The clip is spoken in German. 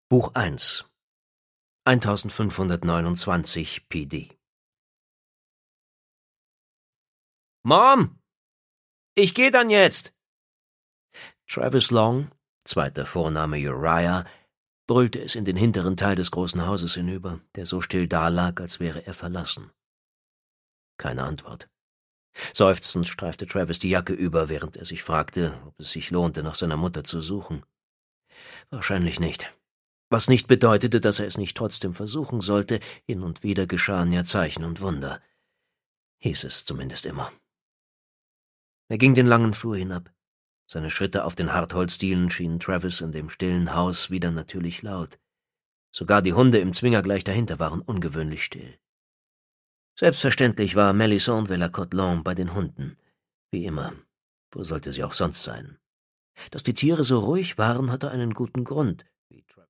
Buch 1 1529 PD. »Mom! Ich geh dann jetzt!« Travis Long, zweiter Vorname Uriah, brüllte es in den hinteren Teil des großen Hauses hinüber, der so still dalag, als wäre er verlassen. Keine Antwort. Seufzend streifte Travis die Jacke über, während er sich fragte, ob es sich lohnte, nach seiner Mutter zu suchen. Wahrscheinlich nicht. Was nicht bedeutete, dass er es nicht trotzdem versuchen sollte. Hin und wieder geschahen ja Zeichen und Wunder. Hieß es zumindest immer. Er ging den langen Flur hinab. Seine Schritte auf den Hartholzdielen schienen Travis in dem stillen Haus wieder natürlich laut. Sogar die Hunde im Zwinger gleich dahinter waren ungewöhnlich still. Selbstverständlich war Melisande Villa-Cotelin bei den Hunden. Wie immer. Wo sollte sie auch sonst sein? Dass die Tiere so ruhig waren, hatte einen guten Grund.